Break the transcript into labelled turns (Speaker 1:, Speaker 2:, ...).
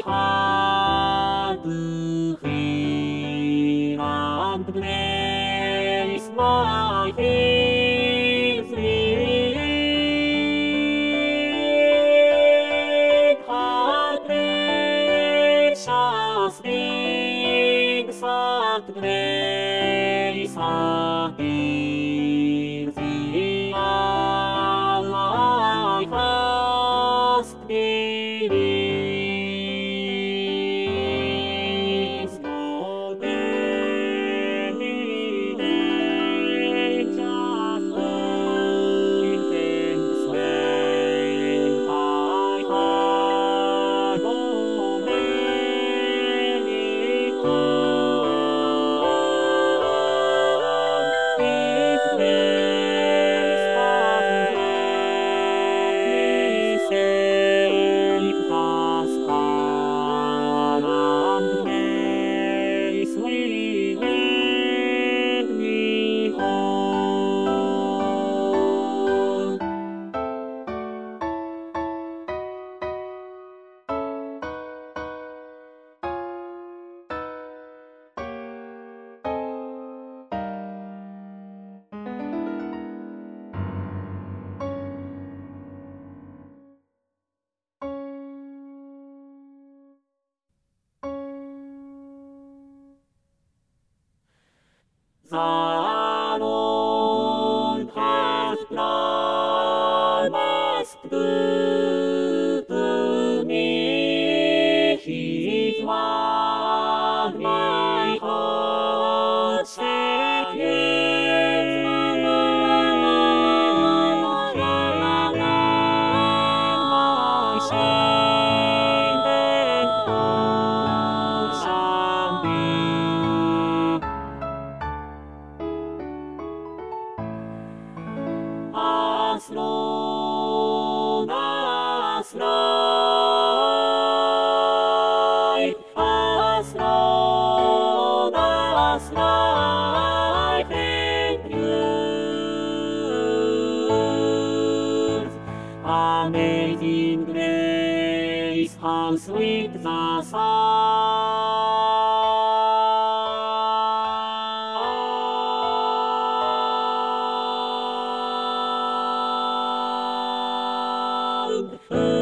Speaker 1: had to feel and place my hands in her precious things and grace and easy I hast believed. So many dangers waiting when I had so many times. His grace has brought me safe thus far, and grace will lead me home. The Lord hath promised good to me. His word my heart secures, my shame and portion be. As long as life endures. Amazing grace, how sweet the sound.